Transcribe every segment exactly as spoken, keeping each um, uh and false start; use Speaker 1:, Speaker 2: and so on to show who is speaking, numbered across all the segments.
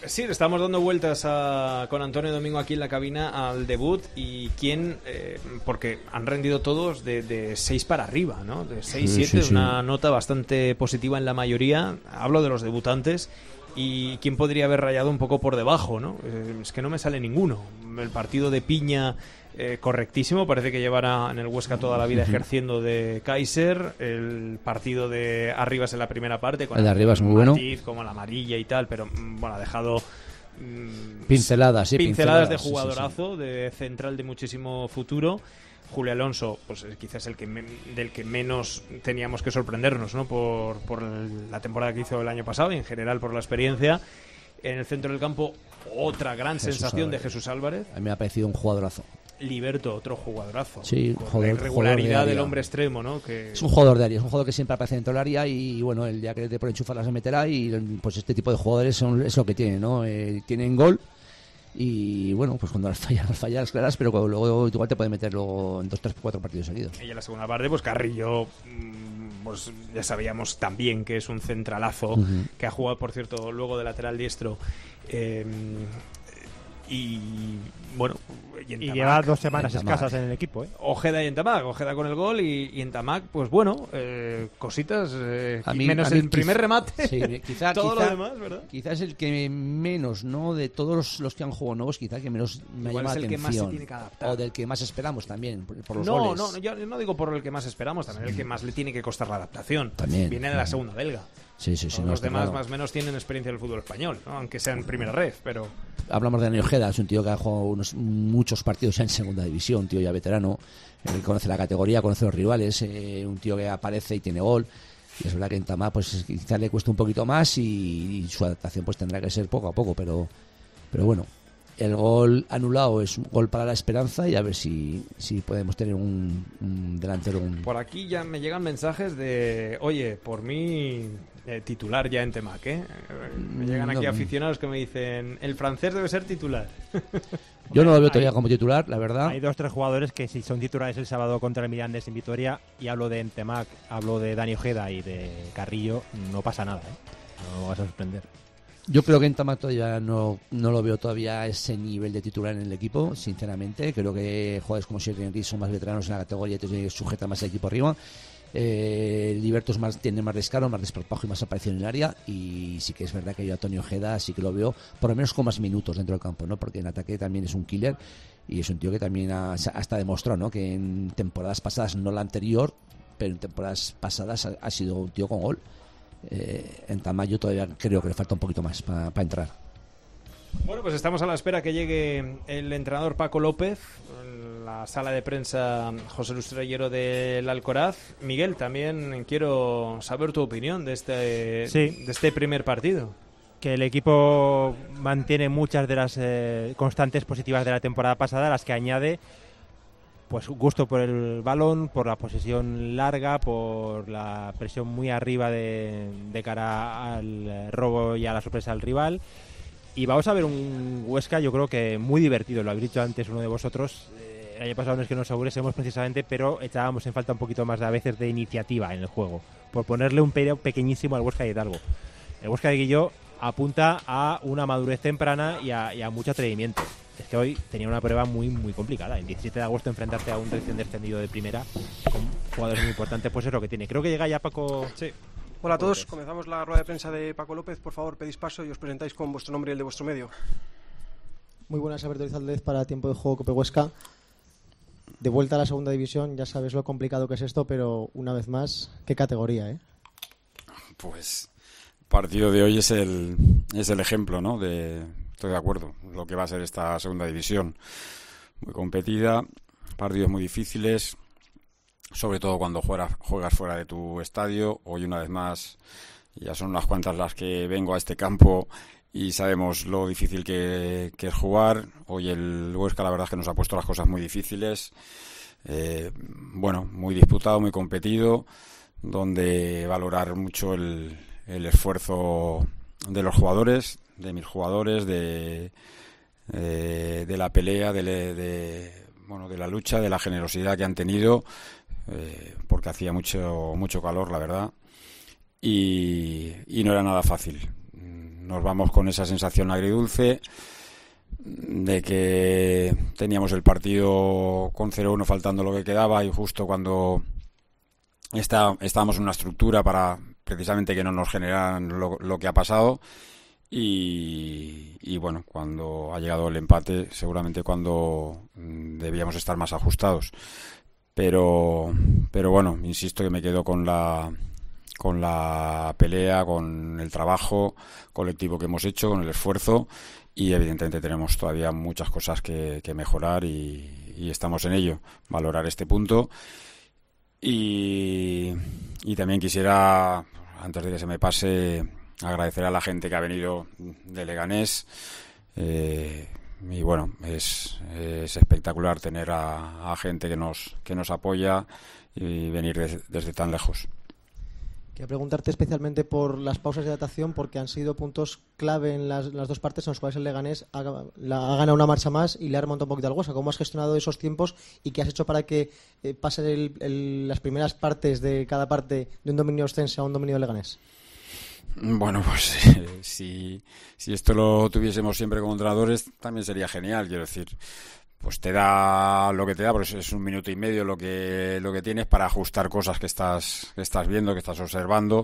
Speaker 1: Sí, le estamos dando vueltas a, con Antonio Domingo aquí en la cabina al debut y quién, eh, porque han rendido todos de, de seis para arriba, ¿no? De seis, siete, sí, sí, sí. Una nota bastante positiva en la mayoría. Hablo de los debutantes. Y quién podría haber rayado un poco por debajo, ¿no? Eh, es que no me sale ninguno. El partido de Piña, eh, correctísimo, parece que llevará en el Huesca toda la vida ejerciendo de Kaiser. El partido de Arribas en la primera parte, con
Speaker 2: el de Arribas muy
Speaker 1: matiz,
Speaker 2: bueno,
Speaker 1: como la amarilla y tal, pero bueno, ha dejado mmm,
Speaker 2: pinceladas, sí,
Speaker 1: pinceladas, pinceladas de
Speaker 2: sí,
Speaker 1: jugadorazo,
Speaker 2: sí, sí.
Speaker 1: de central de muchísimo futuro. Julio Alonso, pues quizás el que me, del que menos teníamos que sorprendernos, ¿no? Por, por la temporada que hizo el año pasado y en general por la experiencia. En el centro del campo, otra gran Jesús sensación Álvarez. de Jesús Álvarez.
Speaker 2: A mí me ha parecido un jugadorazo.
Speaker 1: Liberto, otro jugadorazo.
Speaker 2: Sí,
Speaker 1: con
Speaker 2: jugador,
Speaker 1: la irregularidad
Speaker 2: de
Speaker 1: del hombre extremo, ¿no? Que...
Speaker 2: Es un jugador de área, es un jugador que siempre aparece dentro del área y, bueno, el día que te pone enchufarlas se meterá y pues este tipo de jugadores son, es lo que tienen, ¿no? Eh, tienen gol. Y bueno, pues cuando las fallas, las fallas claras, pero luego igual te puede meter luego en dos, tres, cuatro partidos seguidos.
Speaker 1: Y en la segunda parte, pues Carrillo, pues ya sabíamos también que es un centralazo, uh-huh. que ha jugado, por cierto, luego de lateral diestro. Eh, y bueno, y, en
Speaker 3: y
Speaker 1: Tamac,
Speaker 3: lleva dos semanas
Speaker 2: en
Speaker 3: escasas en el equipo, ¿eh?
Speaker 1: Ojeda y en Tamac, Ojeda con el gol y, y en Tamac, pues bueno, eh, cositas, eh,
Speaker 2: a mí,
Speaker 1: menos
Speaker 2: a mí
Speaker 1: el primer
Speaker 2: quizá,
Speaker 1: remate,
Speaker 2: sí, quizá,
Speaker 1: todo
Speaker 2: quizá,
Speaker 1: lo demás, ¿verdad?
Speaker 2: Quizás es el que menos, ¿no? De todos los que han jugado nuevos, quizá el que menos me
Speaker 1: Igual
Speaker 2: llama
Speaker 1: es el
Speaker 2: la
Speaker 1: que
Speaker 2: atención.
Speaker 1: más se tiene que adaptar.
Speaker 2: O del que más esperamos también, por, por los
Speaker 1: no,
Speaker 2: goles.
Speaker 1: No, no, yo no digo por el que más esperamos, también el que más le tiene que costar la adaptación.
Speaker 2: También.
Speaker 1: Viene de la segunda belga.
Speaker 2: Sí, sí, sí.
Speaker 1: Todos
Speaker 2: no,
Speaker 1: los demás
Speaker 2: claro.
Speaker 1: más o menos tienen experiencia del fútbol español, ¿no? Aunque sea en primera red, pero...
Speaker 2: Hablamos de Dani Ojeda, es un tío que ha jugado unos, muchos partidos ya en segunda división, un tío ya veterano, él conoce la categoría, conoce los rivales, eh, un tío que aparece y tiene gol. Y es verdad que en Tamá pues quizás le cuesta un poquito más y, y su adaptación pues tendrá que ser poco a poco, pero, pero bueno. El gol anulado es un gol para la esperanza y a ver si, si podemos tener un, un delantero. Un...
Speaker 1: Por aquí ya me llegan mensajes de, oye, por mí eh, titular ya en Temac, ¿eh? Me llegan aquí no, aficionados que me dicen, el francés debe ser titular.
Speaker 2: Yo no lo veo todavía hay, como titular, la verdad.
Speaker 3: Hay dos tres jugadores que si son titulares el sábado contra el Mirandés en Vitoria, y hablo de Entemac, hablo de Dani Ojeda y de Carrillo, no pasa nada, ¿eh? No vas a sorprender.
Speaker 2: Yo creo que en Tamac todavía no, no lo veo todavía a ese nivel de titular en el equipo, sinceramente. Creo que jugadores como Sierra Henry son más veteranos en la categoría y sujetan más al equipo arriba. Eh, Liberto es más, tiene más descaro, más desparpajo y más aparición en el área. Y sí que es verdad que yo a Tony Ojeda sí que lo veo, por lo menos con más minutos dentro del campo, ¿no? Porque en ataque también es un killer y es un tío que también ha, hasta demostró, ¿no? Que en temporadas pasadas, no la anterior, pero en temporadas pasadas ha, ha sido un tío con gol. Eh, en Tamayo todavía creo que le falta un poquito más para pa entrar.
Speaker 1: Bueno, pues estamos a la espera que llegue el entrenador Paco López, en la sala de prensa José Luis Trayero del Alcoraz. Miguel, también quiero saber tu opinión de este, sí. de este primer partido.
Speaker 3: Que el equipo mantiene muchas de las eh, constantes positivas de la temporada pasada, las que añade pues gusto por el balón, por la posesión larga, por la presión muy arriba de, de cara al robo y a la sorpresa del rival. Y vamos a ver un Huesca, yo creo que muy divertido, lo habéis dicho antes uno de vosotros. Eh, el año pasado no es que nos aburriésemos precisamente, pero echábamos en falta un poquito más de, a veces de iniciativa en el juego, por ponerle un pero pequeñísimo al Huesca de Hidalgo. El Huesca de Guilló apunta a una madurez temprana y a, y a mucho atrevimiento. Es que hoy tenía una prueba muy muy complicada. El diecisiete de agosto enfrentarte a un recién descendido de primera con jugadores muy importantes, pues es lo que tiene. Creo que llega ya Paco.
Speaker 1: Sí.
Speaker 4: Hola a todos, comenzamos la rueda de prensa de Paco López. Por favor, pedís paso y os presentáis con vuestro nombre y el de vuestro medio.
Speaker 5: Muy buenas, Alberto Izaldez para Tiempo de Juego Cope Huesca. De vuelta a la segunda división, ya sabes lo complicado que es esto, pero una vez más, qué categoría, ¿eh?
Speaker 6: Pues el partido de hoy es el, es el ejemplo, ¿no? De, estoy de acuerdo, lo que va a ser esta segunda división. Muy competida, partidos muy difíciles, sobre todo cuando juegas, juegas fuera de tu estadio. Hoy una vez más, ya son unas cuantas las que vengo a este campo y sabemos lo difícil que, que es jugar. Hoy el Huesca la verdad es que nos ha puesto las cosas muy difíciles. Eh, bueno, muy disputado, muy competido, donde valorar mucho el, el esfuerzo de los jugadores, de mis jugadores, de, de, de la pelea, de, de, bueno, de la lucha, de la generosidad que han tenido, eh, porque hacía mucho, mucho calor, la verdad, y, y no era nada fácil. nos vamos con esa sensación agridulce de que teníamos el partido con cero uno faltando lo que quedaba, y justo cuando está, estábamos en una estructura para precisamente que no nos generaran lo, lo que ha pasado, y, y bueno, cuando ha llegado el empate, seguramente cuando debíamos estar más ajustados, pero pero bueno, insisto que me quedo con la con la pelea, con el trabajo colectivo que hemos hecho, con el esfuerzo, y evidentemente tenemos todavía muchas cosas que, que mejorar, y, y estamos en ello, valorar este punto. Y, y también quisiera, antes de que se me pase, agradecer a la gente que ha venido de Leganés, eh, y bueno, es, es espectacular tener a, a gente que nos que nos apoya y venir de, desde tan lejos.
Speaker 5: Quiero preguntarte especialmente por las pausas de adaptación, porque han sido puntos clave en las, las dos partes en los cuales el Leganés ha, la, ha ganado una marcha más y le ha remontado un poquito al Huesca. ¿Cómo has gestionado esos tiempos y qué has hecho para que eh, pasen el, el, las primeras partes de cada parte de un dominio ostense a un dominio de Leganés?
Speaker 6: Bueno, pues eh, si, si esto lo tuviésemos siempre como entrenadores, también sería genial. Quiero decir, pues te da lo que te da, pues es un minuto y medio lo que lo que tienes para ajustar cosas que estás que estás viendo, que estás observando,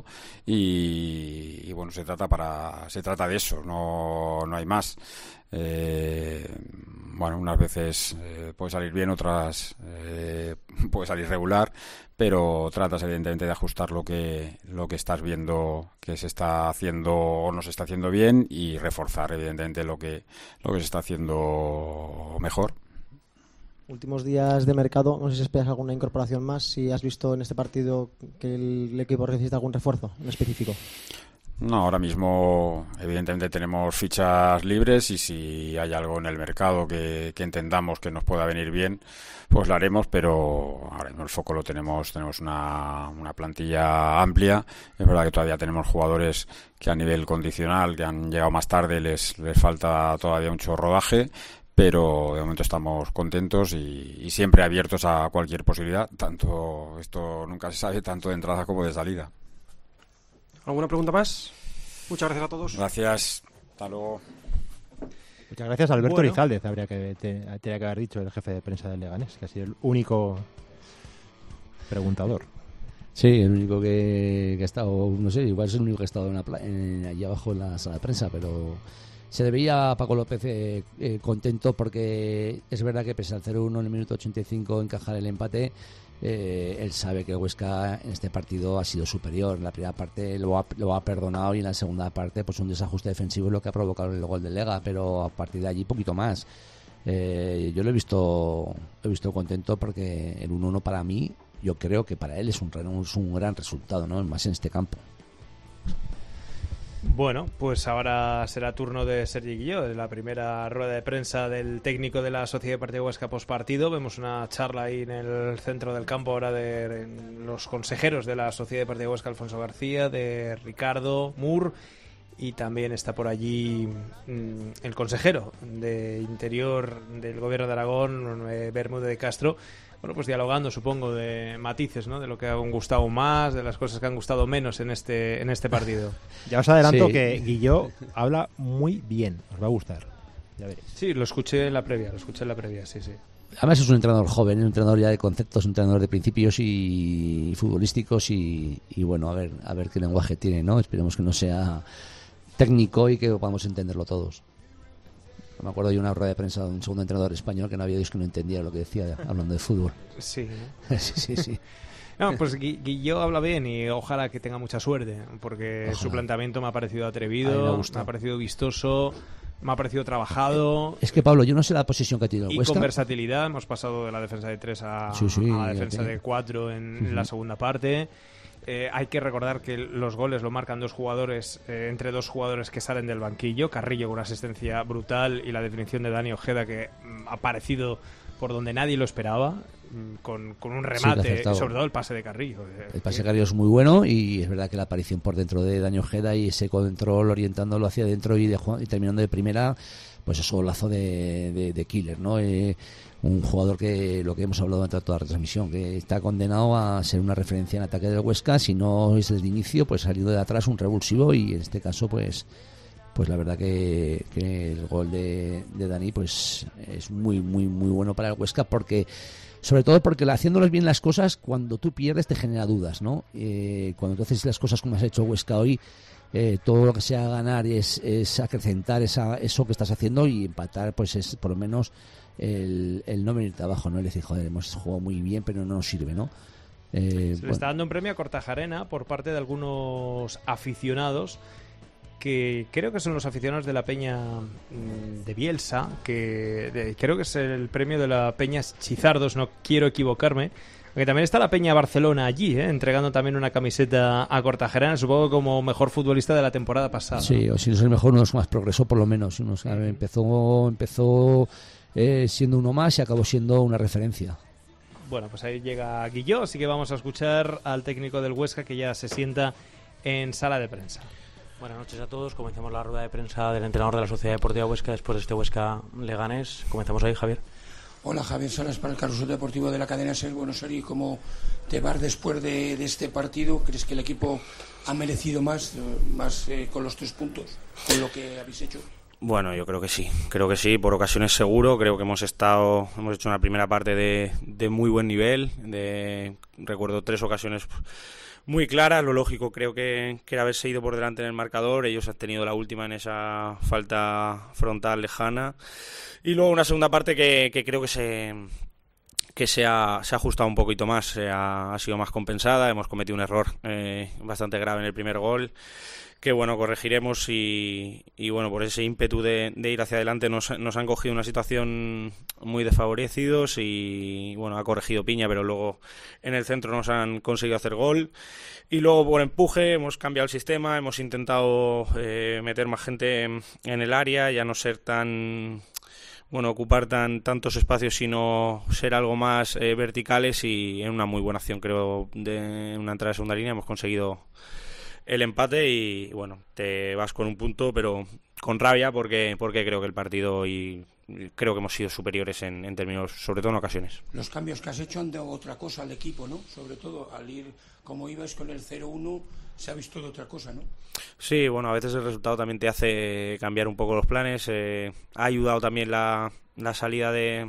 Speaker 6: y, y bueno, se trata para se trata de eso, no no hay más. Eh, bueno, unas veces eh, puede salir bien, otras eh, puede salir regular, pero tratas evidentemente de ajustar lo que lo que estás viendo que se está haciendo o no se está haciendo bien, y reforzar evidentemente lo que lo que se está haciendo mejor.
Speaker 5: Últimos días de mercado, no sé si esperas alguna incorporación más, si has visto en este partido que el, el equipo necesita algún refuerzo en específico.
Speaker 6: No, ahora mismo evidentemente tenemos fichas libres, y si hay algo en el mercado que, que entendamos que nos pueda venir bien, pues lo haremos, pero ahora mismo el foco lo tenemos, tenemos una, una plantilla amplia. Es verdad que todavía tenemos jugadores que a nivel condicional, que han llegado más tarde, les, les falta todavía mucho rodaje, pero de momento estamos contentos y, y siempre abiertos a cualquier posibilidad, tanto, esto nunca se sabe, tanto de entrada como de salida.
Speaker 4: ¿Alguna pregunta más? Muchas gracias a todos.
Speaker 6: Gracias. Hasta luego.
Speaker 3: Muchas gracias a Alberto
Speaker 1: Bueno.
Speaker 3: Rizaldez, habría que, te, tenía que haber dicho, el jefe de prensa del Leganés, que ha sido el único preguntador.
Speaker 2: Sí, el único que, que ha estado, no sé, igual es el único que ha estado en la pla- en, allí abajo en la sala de prensa, pero se le veía a Paco López eh, eh, contento, porque es verdad que pese al cero uno en el minuto ochenta y cinco encajar el empate, eh, él sabe que el Huesca en este partido ha sido superior. En la primera parte lo ha, lo ha perdonado, y en la segunda parte pues un desajuste defensivo es lo que ha provocado el gol del Lega, pero a partir de allí poquito más. Eh, yo lo he visto lo he visto contento, porque el uno uno para mí, yo creo que para él es un, es un gran resultado, ¿no? Más en este campo.
Speaker 1: Bueno, pues ahora será turno de Sergi Guilló, de la primera rueda de prensa del técnico de la Sociedad Deportiva Huesca postpartido. Vemos una charla ahí en el centro del campo ahora de los consejeros de la Sociedad Deportiva Huesca, Alfonso García, de Ricardo Mur, y también está por allí mmm, el consejero de Interior del Gobierno de Aragón, eh, Bermúdez de Castro. Bueno, pues dialogando, supongo, de matices, ¿no? De lo que han gustado más, de las cosas que han gustado menos en este en este partido.
Speaker 3: Ya os adelanto
Speaker 2: Sí.
Speaker 3: que Guilló habla muy bien, os va a gustar, ya veréis.
Speaker 1: Sí, lo escuché en la previa, lo escuché en la previa, sí, sí.
Speaker 2: Además es un entrenador joven, un entrenador ya de conceptos, un entrenador de principios y futbolísticos, y, y bueno, a ver a ver qué lenguaje tiene, ¿no? Esperemos que no sea técnico y que podamos entenderlo todos. Me acuerdo de una rueda de prensa de un segundo entrenador español que no había dicho que no entendía lo que decía hablando de fútbol.
Speaker 1: Sí, ¿no?
Speaker 2: Sí, sí, sí.
Speaker 1: No, pues Gui- Guilló habla bien, y ojalá que tenga mucha suerte, porque
Speaker 2: Ojalá.
Speaker 1: su planteamiento me ha parecido
Speaker 2: A mí me
Speaker 1: atrevido,
Speaker 2: ha
Speaker 1: me,
Speaker 2: gustado.
Speaker 1: ha parecido vistoso, me ha parecido trabajado.
Speaker 2: Es que, Pablo, yo no sé la posición que ha tenido el
Speaker 1: Y
Speaker 2: Huesca.
Speaker 1: con versatilidad, hemos pasado de la defensa de tres a,
Speaker 2: Sí, sí,
Speaker 1: a la
Speaker 2: ya
Speaker 1: defensa
Speaker 2: tiene.
Speaker 1: de cuatro en, en
Speaker 2: Ujú.
Speaker 1: la segunda parte. Eh, hay que recordar que los goles lo marcan dos jugadores, eh, entre dos jugadores que salen del banquillo. Carrillo con una asistencia brutal, y la definición de Dani Ojeda, que mm, ha aparecido por donde nadie lo esperaba, mm, con, con un
Speaker 2: Sí, que ha
Speaker 1: remate,
Speaker 2: acertado.
Speaker 1: y sobre todo el pase de Carrillo. eh,
Speaker 2: El pase
Speaker 1: que-
Speaker 2: de Carrillo es muy bueno, y es verdad que la aparición por dentro de Dani Ojeda y ese control orientándolo hacia adentro y, de, ju- y terminando de primera, pues eso, lazo de, de, de killer, ¿no? Eh, un jugador que, lo que hemos hablado durante toda la retransmisión, que está condenado a ser una referencia en ataque del Huesca. Si no es desde el inicio, pues salido de atrás un revulsivo, y en este caso pues pues la verdad que, que el gol de, de Dani pues es muy muy muy bueno para el Huesca, porque sobre todo porque haciéndoles bien las cosas, cuando tú pierdes te genera dudas, ¿no? Eh, cuando tú haces las cosas como has hecho Huesca hoy, eh, todo lo que sea ganar es, es acrecentar esa, eso que estás haciendo, y empatar pues es por lo menos el, el no venirte abajo, ¿no? Es decir, joder, hemos jugado muy bien pero no nos sirve, ¿no? Eh,
Speaker 1: Se le
Speaker 2: bueno.
Speaker 1: está dando un premio a Kortajarena por parte de algunos aficionados, que creo que son los aficionados de la Peña de Bielsa, que de, creo que es el premio de la Peña Chizardos, no quiero equivocarme, aunque también está la Peña Barcelona allí, ¿eh? Entregando también una camiseta a Kortajarena, supongo como mejor futbolista de la temporada pasada.
Speaker 2: Sí, o si no es el mejor, uno de los que más progresó por lo menos. Uno, sabe, empezó empezó eh, siendo uno más y acabó siendo una referencia.
Speaker 1: Bueno, pues ahí llega Guilló, así que vamos a escuchar al técnico del Huesca, que ya se sienta en sala de prensa.
Speaker 7: Buenas noches a todos. Comenzamos la rueda de prensa del entrenador de la Sociedad Deportiva Huesca después de este Huesca Leganés. Comenzamos ahí, Javier.
Speaker 8: Hola, Javier Salas para el Carrusel Deportivo de la cadena SER. Bueno, Seri, ¿cómo te vas después de, de este partido? ¿Crees que el equipo ha merecido más, más eh, con los tres puntos, con lo que habéis hecho?
Speaker 9: Bueno, yo creo que sí, creo que sí, por ocasiones seguro. Creo que hemos estado, hemos hecho una primera parte de, de muy buen nivel. De, recuerdo tres ocasiones muy claras. Lo lógico creo que, que era haberse ido por delante en el marcador. Ellos han tenido la última en esa falta frontal lejana. Y luego una segunda parte que, que creo que se que se ha, se ha ajustado un poquito más, se ha, ha sido más compensada. Hemos cometido un error eh, bastante grave en el primer gol, que bueno, corregiremos, y, y bueno, por ese ímpetu de, de ir hacia adelante nos, nos han cogido una situación muy desfavorecidos, y bueno, ha corregido Piña, pero luego en el centro nos han conseguido hacer gol, y luego por empuje hemos cambiado el sistema, hemos intentado eh, meter más gente en, en el área, ya no ser tan... bueno, ocupar tan tantos espacios, sino ser algo más eh, verticales, y en una muy buena acción, creo, de una entrada de segunda línea hemos conseguido el empate, y bueno, te vas con un punto, pero con rabia, porque porque creo que el partido, y creo que hemos sido superiores en, en términos, sobre todo en ocasiones.
Speaker 8: Los cambios que has hecho han dado otra cosa al equipo, ¿no? Sobre todo al ir como ibas con el cero uno, se ha visto de otra cosa, ¿no?
Speaker 9: Sí, bueno, a veces el resultado también te hace cambiar un poco los planes. Eh, ha ayudado también la, la salida de,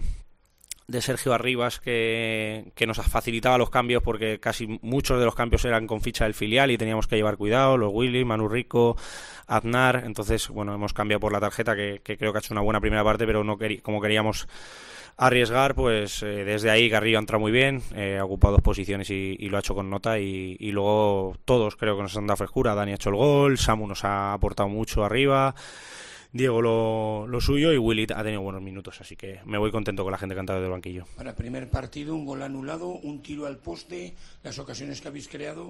Speaker 9: de Sergio Arribas, que, que nos facilitaba los cambios, porque casi muchos de los cambios eran con ficha del filial y teníamos que llevar cuidado, los Willy, Manu Rico, Aznar. Entonces, bueno, hemos cambiado por la tarjeta, que, que creo que ha hecho una buena primera parte, pero no queri- como queríamos arriesgar, pues eh, desde ahí Garrillo ha entrado muy bien, eh, ha ocupado dos posiciones y, y lo ha hecho con nota, y, y luego todos creo que nos han dado frescura. Dani ha hecho el gol, Samu nos ha aportado mucho arriba, Diego lo, lo suyo, y Willy ha tenido buenos minutos, así que me voy contento con la gente que ha entrado del banquillo.
Speaker 8: Para el primer partido, un gol anulado, un tiro al poste, las ocasiones que habéis creado.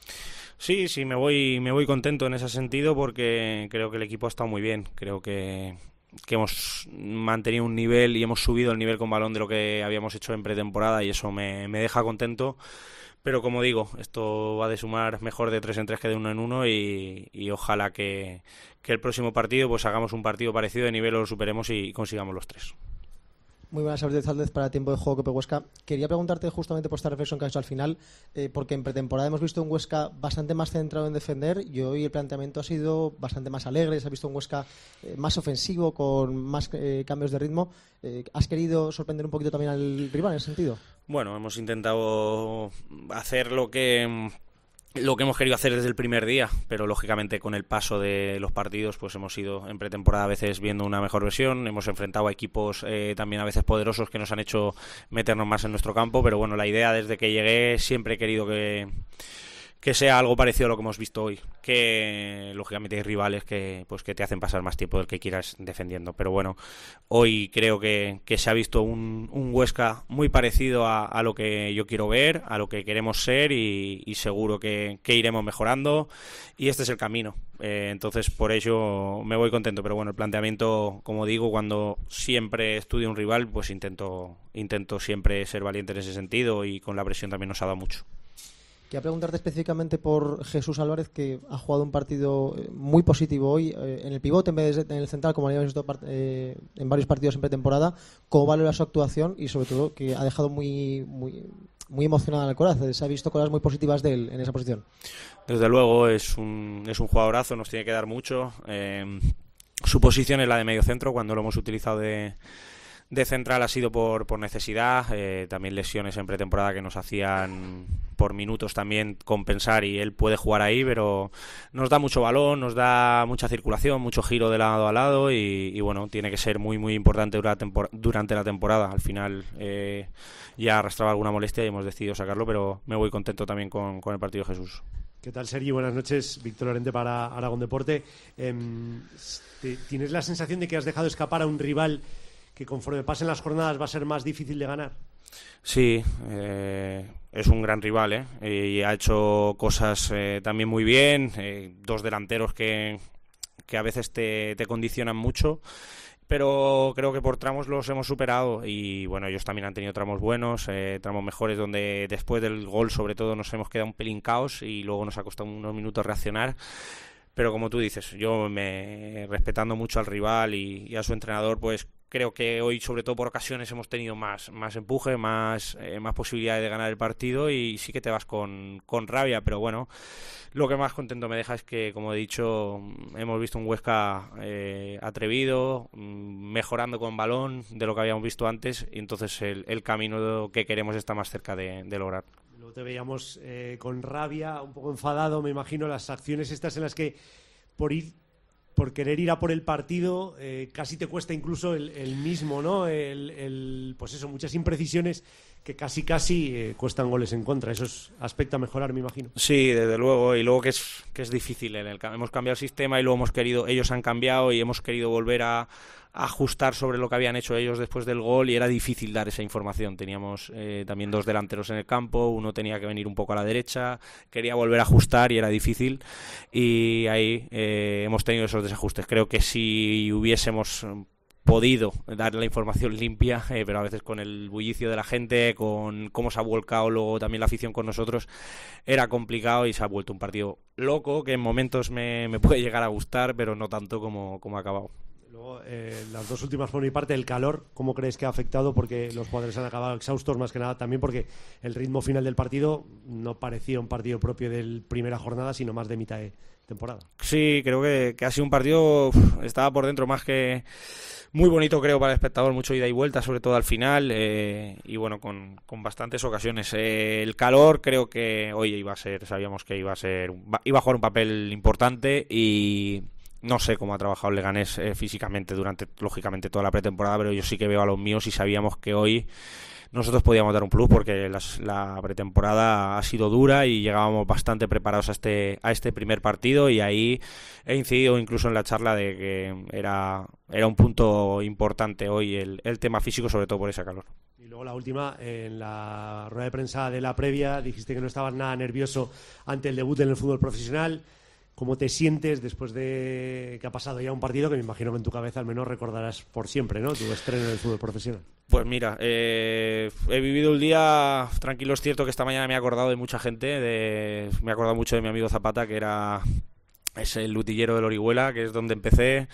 Speaker 9: Sí, sí, me voy, me voy contento en ese sentido, porque creo que el equipo ha estado muy bien, creo que... que hemos mantenido un nivel y hemos subido el nivel con balón de lo que habíamos hecho en pretemporada, y eso me, me deja contento. Pero como digo, esto va de sumar mejor de tres en tres que de uno en uno, y, y ojalá que, que el próximo partido pues hagamos un partido parecido de nivel, o lo superemos y consigamos los tres.
Speaker 5: Muy buenas tardes, Aldez, para Tiempo de Juego Cope Huesca. Quería preguntarte justamente por esta reflexión que has hecho al final, eh, porque en pretemporada hemos visto un Huesca bastante más centrado en defender, y hoy el planteamiento ha sido bastante más alegre. Se ha visto un Huesca eh, más ofensivo, con más eh, cambios de ritmo. Eh, ¿Has querido sorprender un poquito también al rival en ese sentido?
Speaker 9: Bueno, hemos intentado hacer lo que... lo que hemos querido hacer desde el primer día, pero lógicamente con el paso de los partidos pues hemos ido en pretemporada a veces viendo una mejor versión, hemos enfrentado a equipos eh, también a veces poderosos que nos han hecho meternos más en nuestro campo, pero bueno, la idea desde que llegué siempre he querido que que sea algo parecido a lo que hemos visto hoy, que lógicamente hay rivales que pues que te hacen pasar más tiempo del que quieras defendiendo, pero bueno, hoy creo que, que se ha visto un, un Huesca muy parecido a, a lo que yo quiero ver, a lo que queremos ser, y, y seguro que, que iremos mejorando, y este es el camino. Eh, entonces por ello me voy contento, pero bueno, el planteamiento, como digo, cuando siempre estudio un rival, pues intento intento siempre ser valiente en ese sentido, y con la presión también nos ha dado mucho.
Speaker 5: Quería preguntarte específicamente por Jesús Álvarez, que ha jugado un partido muy positivo hoy eh, en el pivote en vez de en el central, como habíamos visto eh, en varios partidos en pretemporada. ¿Cómo valora su actuación? Y sobre todo que ha dejado muy muy muy emocionada al Coraz. Se ha visto cosas muy positivas de él en esa posición.
Speaker 9: Desde luego es un es un jugadorazo, nos tiene que dar mucho. Eh, su posición es la de medio centro, cuando lo hemos utilizado de, de central ha sido por, por necesidad, eh, también lesiones en pretemporada que nos hacían por minutos también compensar y él puede jugar ahí, pero nos da mucho balón, nos da mucha circulación, mucho giro de lado a lado y, y bueno, tiene que ser muy muy importante durante la temporada. Al final eh, ya arrastraba alguna molestia y hemos decidido sacarlo, pero me voy contento también con, con el partido de Jesús.
Speaker 10: ¿Qué tal, Sergi? Buenas noches. Víctor Lorente para Aragón Deporte. Eh, ¿Tienes la sensación de que has dejado escapar a un rival que conforme pasen las jornadas va a ser más difícil de ganar?
Speaker 9: Sí, eh, es un gran rival, ¿eh? Y ha hecho cosas eh, también muy bien, eh, dos delanteros que, que a veces te, te condicionan mucho, pero creo que por tramos los hemos superado y bueno, ellos también han tenido tramos buenos, eh, tramos mejores donde después del gol sobre todo nos hemos quedado un pelín caos y luego nos ha costado unos minutos reaccionar, pero como tú dices, yo me respetando mucho al rival y, y a su entrenador, pues creo que hoy, sobre todo por ocasiones, hemos tenido más, más empuje, más, eh, más posibilidades de ganar el partido y sí que te vas con, con rabia, pero bueno, lo que más contento me deja es que, como he dicho, hemos visto un Huesca eh, atrevido, mejorando con balón de lo que habíamos visto antes y entonces el, el camino que queremos está más cerca de, de lograr.
Speaker 10: Luego te veíamos eh, con rabia, un poco enfadado, me imagino, las acciones estas en las que por ir por querer ir a por el partido, eh, casi te cuesta incluso el, el mismo, ¿no? El, el, pues eso, muchas imprecisiones que casi casi eh, cuestan goles en contra. Eso es aspecto a mejorar, me imagino.
Speaker 9: Sí, desde luego, y luego que es que es difícil. En el, hemos cambiado el sistema y luego hemos querido, ellos han cambiado y hemos querido volver a, a ajustar sobre lo que habían hecho ellos después del gol y era difícil dar esa información. Teníamos eh, también dos delanteros en el campo, uno tenía que venir un poco a la derecha, quería volver a ajustar y era difícil y ahí eh, hemos tenido esos desajustes. Creo que si hubiésemos podido dar la información limpia, eh, pero a veces con el bullicio de la gente, con cómo se ha volcado luego también la afición con nosotros, era complicado y se ha vuelto un partido loco que en momentos me, me puede llegar a gustar, pero no tanto como, como ha acabado.
Speaker 10: Luego, eh, las dos últimas por mi parte, el calor, ¿cómo crees que ha afectado? Porque los jugadores han acabado exhaustos, más que nada también porque el ritmo final del partido no parecía un partido propio de primera jornada, sino más de mitad de temporada.
Speaker 9: Sí, creo que, que ha sido un partido, uf, estaba por dentro más que muy bonito, creo, para el espectador, mucho ida y vuelta, sobre todo al final, eh, y bueno, con, con bastantes ocasiones. Eh, el calor creo que, oye, iba a ser, sabíamos que iba a ser, iba a jugar un papel importante y no sé cómo ha trabajado el Leganés eh, físicamente durante, lógicamente, toda la pretemporada, pero yo sí que veo a los míos y sabíamos que hoy nosotros podíamos dar un plus porque las, la pretemporada ha sido dura y llegábamos bastante preparados a este a este primer partido y ahí he incidido incluso en la charla de que era, era un punto importante hoy el, el tema físico, sobre todo por ese calor.
Speaker 10: Y luego la última, en la rueda de prensa de la previa dijiste que no estabas nada nervioso ante el debut en el fútbol profesional. ¿Cómo te sientes después de que ha pasado ya un partido que me imagino que en tu cabeza al menos recordarás por siempre, ¿no? Tu estreno en el fútbol profesional.
Speaker 9: Pues mira, eh, he vivido el día tranquilo. Es cierto que esta mañana me he acordado de mucha gente, de, me he acordado mucho de mi amigo Zapata, que era es el lutillero del Orihuela, que es donde empecé.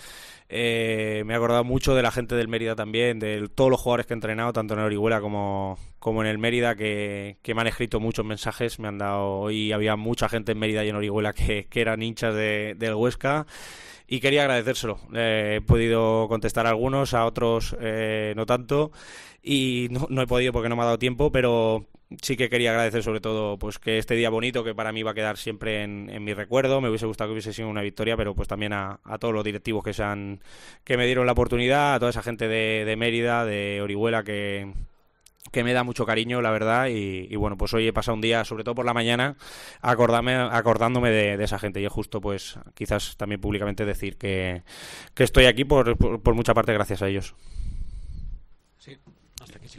Speaker 9: Eh, me he acordado mucho de la gente del Mérida también, de todos los jugadores que he entrenado, tanto en el Orihuela como, como en el Mérida, que, que me han escrito muchos mensajes, me han dado, hoy había mucha gente en Mérida y en Orihuela que, que eran hinchas de, del Huesca y quería agradecérselo. Eh, he podido contestar a algunos, a otros eh, no tanto y no, no he podido porque no me ha dado tiempo, pero sí que quería agradecer sobre todo pues que este día bonito que para mí va a quedar siempre en, en mi recuerdo. Me hubiese gustado que hubiese sido una victoria, pero pues también a, a todos los directivos que se han que me dieron la oportunidad, a toda esa gente de, de Mérida, de Orihuela que que me da mucho cariño, la verdad, y, y bueno, pues hoy he pasado un día, sobre todo por la mañana, acordarme, acordándome de, de esa gente y es justo pues quizás también públicamente decir que, que estoy aquí por, por, por mucha parte gracias a ellos.
Speaker 1: Sí, hasta aquí sí.